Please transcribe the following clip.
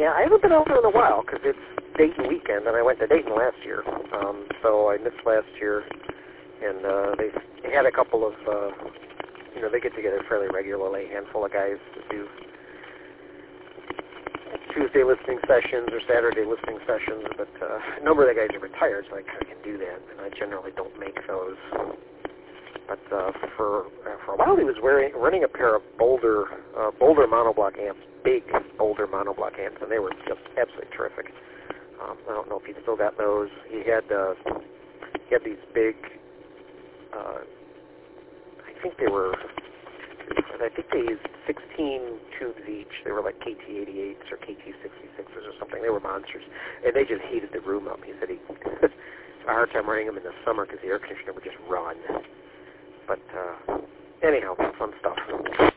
Yeah, I haven't been out there in a while because it's Dayton weekend, and I went to Dayton last year. So I missed last year, and they had a couple of, they get together fairly regularly, a handful of guys to do Tuesday listening sessions or Saturday listening sessions, but a number of the guys are retired, so I kind of can do that, and I generally don't make those. But for a while he was running a pair of Boulder monoblock amps, big Boulder monoblock amps, and they were just absolutely terrific. I don't know if he still got those. He had these big, I think they used 16 tubes each. They were like KT-88s or KT-66s or something. They were monsters, and they just heated the room up. He said he had a hard time running them in the summer because the air conditioner would just run. But anyhow, fun stuff.